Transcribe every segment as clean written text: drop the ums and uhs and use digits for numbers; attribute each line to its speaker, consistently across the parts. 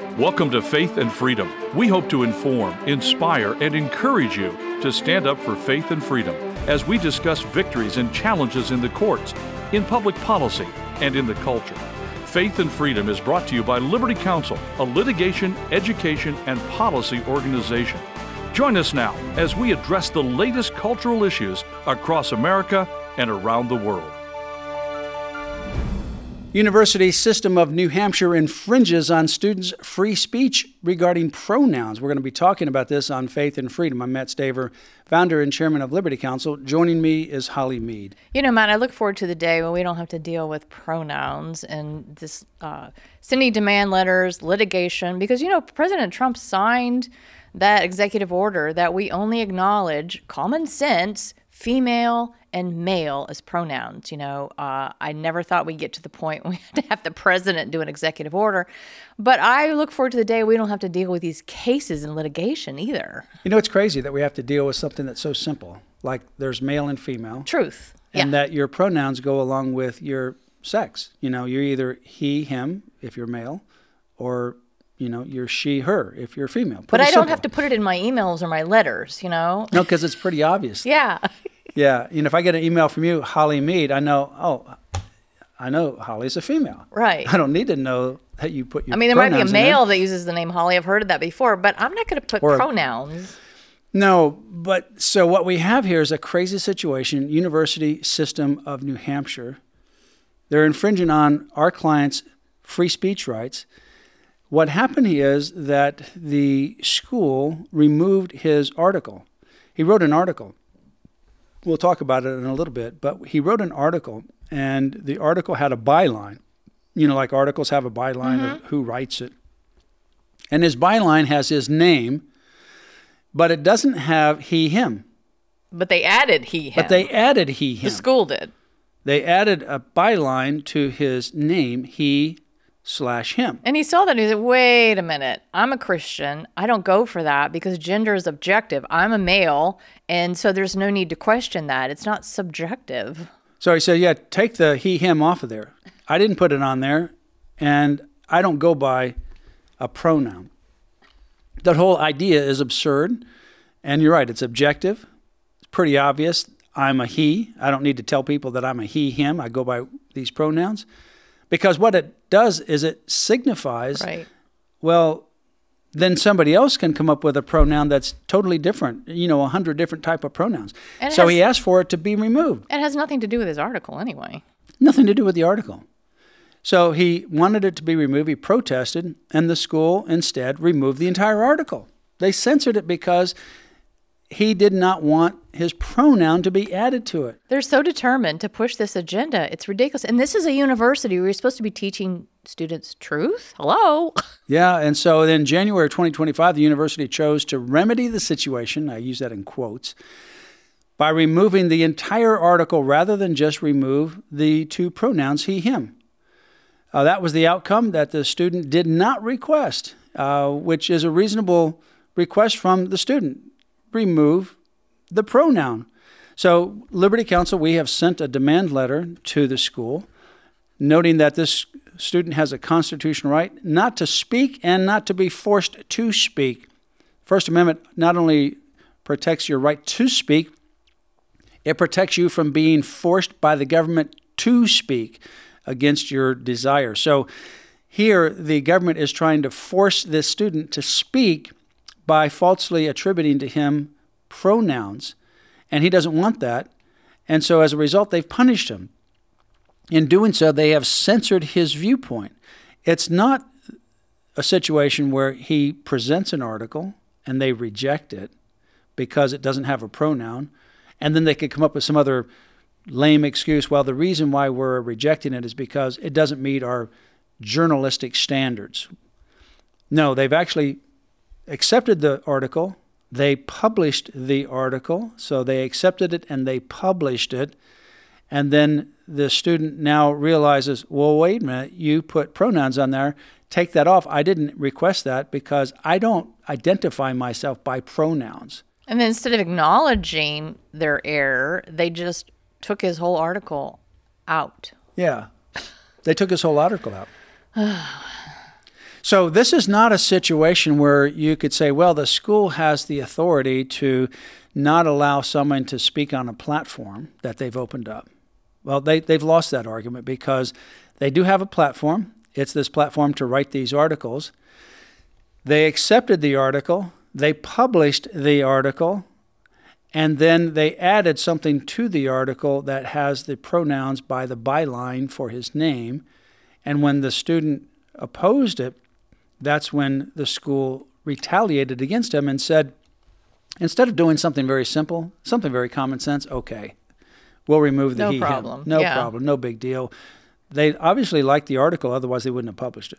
Speaker 1: Welcome to Faith and Freedom. We hope to inform, inspire, and encourage you to stand up for faith and freedom as we discuss victories and challenges in the courts, in public policy, and in the culture. Faith and Freedom is brought to you by Liberty Counsel, a litigation, education, and policy organization. Join us now as we address the latest cultural issues across America and around the world.
Speaker 2: University System of New Hampshire infringes on students' free speech regarding pronouns. We're going to be talking about this on Faith and Freedom. I'm Matt Staver, founder and chairman of Liberty Counsel. Joining me is Holly Mead.
Speaker 3: You know, Matt, I look forward to the day when we don't have to deal with pronouns and this sending demand letters, litigation, because, you know, President Trump signed that executive order that we only acknowledge common sense, female and male as pronouns. You know, I never thought we'd get to the point we had to have the president do an executive order. But I look forward to the day we don't have to deal with these cases in litigation either.
Speaker 2: You know, it's crazy that we have to deal with something that's so simple, like there's male and female.
Speaker 3: Truth.
Speaker 2: And that your pronouns go along with your sex. You know, you're either he, him, if you're male, or, you know, you're she, her, if you're female.
Speaker 3: But I don't have to put it in my emails or my letters, you know?
Speaker 2: No, because it's pretty obvious.
Speaker 3: Yeah.
Speaker 2: Yeah, you know, if I get an email from you, Holly Mead, I know Holly's a female.
Speaker 3: Right.
Speaker 2: I don't need to know that you put your
Speaker 3: there might be a
Speaker 2: pronouns
Speaker 3: male that uses the name Holly. I've heard of that before, but I'm not going to put pronouns.
Speaker 2: No, but so what we have here is a crazy situation. University System of New Hampshire, they're infringing on our clients' free speech rights. What happened is that the school removed his article. He wrote an article. We'll talk about it in a little bit, but he wrote an article, and the article had a byline. You know, like articles have a byline of who writes it. And his byline has his name, but it doesn't have he, him.
Speaker 3: But they added he, him.
Speaker 2: The
Speaker 3: school did.
Speaker 2: They added a byline to his name, he/him.
Speaker 3: And he saw that and he said, wait a minute, I'm a Christian. I don't go for that because gender is objective. I'm a male, and so there's no need to question that. It's not subjective.
Speaker 2: So he said, yeah, take the he, him off of there. I didn't put it on there, and I don't go by a pronoun. That whole idea is absurd, and you're right, it's objective. It's pretty obvious. I'm a he. I don't need to tell people that I'm a he, him. I go by these pronouns. Because what it does is it signifies, well, then somebody else can come up with a pronoun that's totally different, 100 different type of pronouns. So he asked for it to be removed.
Speaker 3: It has nothing to do with his article anyway.
Speaker 2: Nothing to do with the article. So he wanted it to be removed. He protested, and the school instead removed the entire article. They censored it because he did not want his pronoun to be added to it.
Speaker 3: They're so determined to push this agenda. It's ridiculous. And this is a university where you're supposed to be teaching students truth. Hello?
Speaker 2: Yeah, and so in January 2025, the university chose to remedy the situation, I use that in quotes, by removing the entire article rather than just remove the two pronouns he, him. That was the outcome that the student did not request, which is a reasonable request from the student. Remove the pronoun. So Liberty Counsel, we have sent a demand letter to the school noting that this student has a constitutional right not to speak and not to be forced to speak. First Amendment not only protects your right to speak, it protects you from being forced by the government to speak against your desire. So here the government is trying to force this student to speak by falsely attributing to him pronouns, and he doesn't want that. And so as a result, they've punished him. In doing so, they have censored his viewpoint. It's not a situation where he presents an article and they reject it because it doesn't have a pronoun, and then they could come up with some other lame excuse. Well, the reason why we're rejecting it is because it doesn't meet our journalistic standards. No, they've actually accepted the article. They published the article. So they accepted it and they published it. And then the student now realizes, well, wait a minute, you put pronouns on there. Take that off. I didn't request that because I don't identify myself by pronouns.
Speaker 3: And then instead of acknowledging their error, they just took his whole article out.
Speaker 2: Yeah. They took his whole article out. So this is not a situation where you could say, well, the school has the authority to not allow someone to speak on a platform that they've opened up. Well, they've lost that argument because they do have a platform. It's this platform to write these articles. They accepted the article. They published the article. And then they added something to the article that has the pronouns by the byline for his name. And when the student opposed it, that's when the school retaliated against him and said, instead of doing something very simple, something very common sense, okay, we'll remove the he, him. No problem, no big deal. They obviously liked the article, otherwise they wouldn't have published it.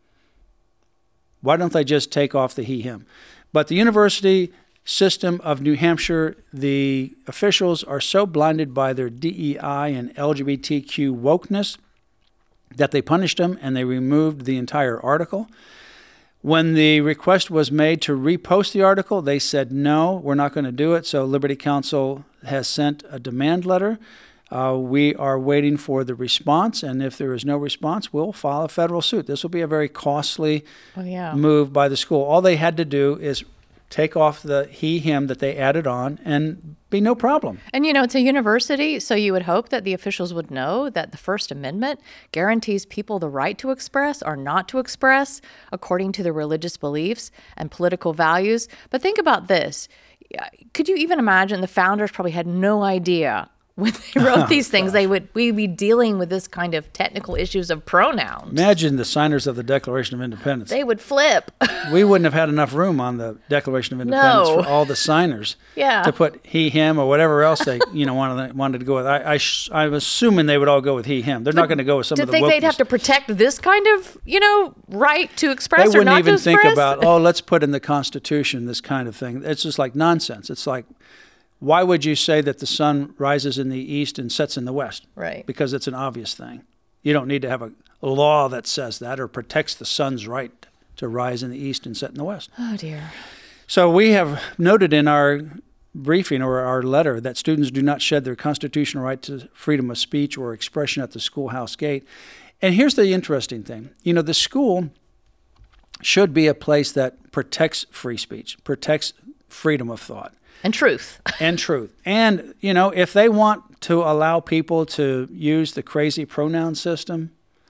Speaker 2: Why don't they just take off the he, him? But the university system of New Hampshire, the officials are so blinded by their DEI and LGBTQ wokeness that they punished them and they removed the entire article. When the request was made to repost the article, they said, no, we're not going to do it. So Liberty Counsel has sent a demand letter. We are waiting for the response, and if there is no response, we'll file a federal suit. This will be a very costly move by the school. All they had to do is take off the he, him that they added on and be no problem.
Speaker 3: And, it's a university, so you would hope that the officials would know that the First Amendment guarantees people the right to express or not to express according to their religious beliefs and political values. But think about this. Could you even imagine the founders probably had no idea when they wrote these things, we'd be dealing with this kind of technical issues of pronouns.
Speaker 2: Imagine the signers of the Declaration of Independence.
Speaker 3: They would flip.
Speaker 2: We wouldn't have had enough room on the Declaration of Independence for all the signers to put he, him, or whatever else they wanted to go with. I'm assuming they would all go with he, him. They're not going to go with some of the wokeness.
Speaker 3: Do you think they'd have to protect this kind of, right to express
Speaker 2: or not to express? They wouldn't even think about, let's put in the Constitution this kind of thing. It's just like nonsense. It's like, why would you say that the sun rises in the east and sets in the west?
Speaker 3: Right.
Speaker 2: Because it's an obvious thing. You don't need to have a law that says that or protects the sun's right to rise in the east and set in the west.
Speaker 3: Oh, dear.
Speaker 2: So we have noted in our briefing or our letter that students do not shed their constitutional right to freedom of speech or expression at the schoolhouse gate. And here's the interesting thing. The school should be a place that protects free speech, protects freedom of thought.
Speaker 3: And truth.
Speaker 2: And truth. And, if they want to allow people to use the crazy pronoun system,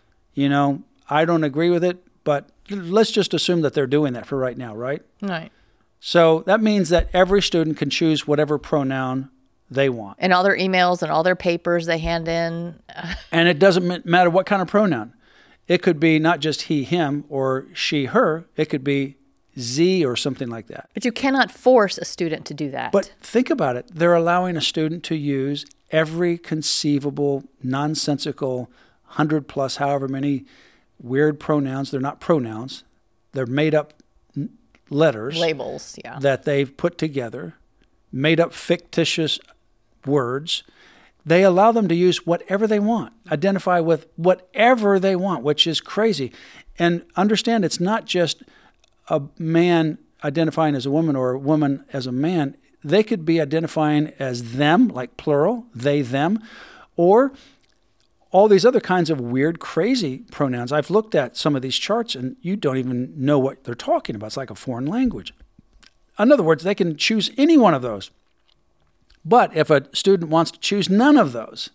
Speaker 2: I don't agree with it, but let's just assume that they're doing that for right now, right?
Speaker 3: Right.
Speaker 2: So that means that every student can choose whatever pronoun they want.
Speaker 3: And all their emails and all their papers they hand in.
Speaker 2: And it doesn't matter what kind of pronoun. It could be not just he, him, or she, her. It could be Z or something like that.
Speaker 3: But you cannot force a student to do that.
Speaker 2: But think about it. They're allowing a student to use every conceivable, nonsensical, 100 plus however many weird pronouns. They're not pronouns. They're made up letters.
Speaker 3: Labels, yeah.
Speaker 2: That they've put together, made up fictitious words. They allow them to use whatever they want, identify with whatever they want, which is crazy. And understand, it's not just a man identifying as a woman or a woman as a man. They could be identifying as them, like plural, they, them, or all these other kinds of weird, crazy pronouns. I've looked at some of these charts and you don't even know what they're talking about. It's like a foreign language. In other words, they can choose any one of those. But if a student wants to choose none of those,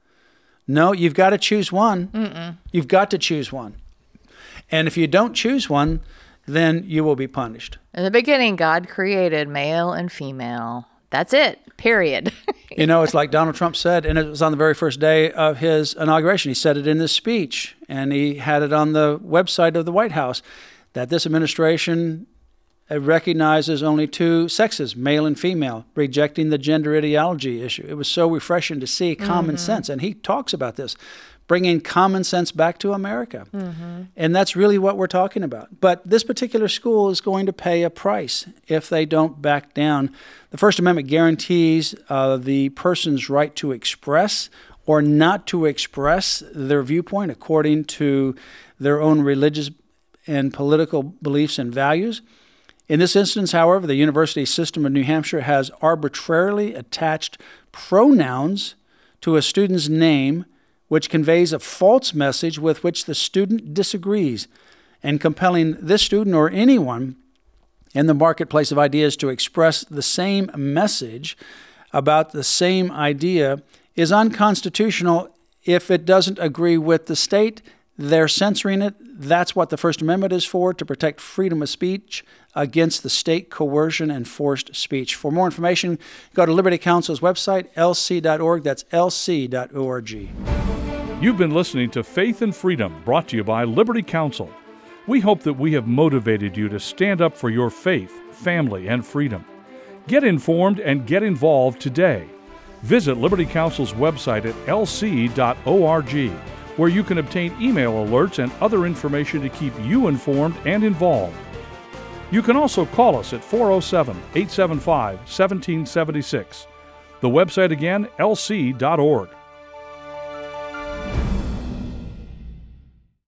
Speaker 2: no, you've got to choose one.
Speaker 3: Mm-mm.
Speaker 2: You've got to choose one. And if you don't choose one, then you will be punished.
Speaker 3: In the beginning, God created male and female. That's it, period.
Speaker 2: It's like Donald Trump said, and it was on the very first day of his inauguration. He said it in his speech, and he had it on the website of the White House, that this administration recognizes only two sexes, male and female, rejecting the gender ideology issue. It was so refreshing to see common sense, and he talks about this, bringing common sense back to America.
Speaker 3: Mm-hmm.
Speaker 2: And that's really what we're talking about. But this particular school is going to pay a price if they don't back down. The First Amendment guarantees the person's right to express or not to express their viewpoint according to their own religious and political beliefs and values. In this instance, however, the university system of New Hampshire has arbitrarily attached pronouns to a student's name, which conveys a false message with which the student disagrees. and compelling this student or anyone in the marketplace of ideas to express the same message about the same idea is unconstitutional if it doesn't agree with the state. They're censoring it. That's what the First Amendment is for, to protect freedom of speech against the state coercion and forced speech. For more information, go to Liberty Counsel's website, lc.org. That's lc.org.
Speaker 1: You've been listening to Faith and Freedom, brought to you by Liberty Counsel. We hope that we have motivated you to stand up for your faith, family, and freedom. Get informed and get involved today. Visit Liberty Counsel's website at lc.org, where you can obtain email alerts and other information to keep you informed and involved. You can also call us at 407-875-1776. The website again, lc.org.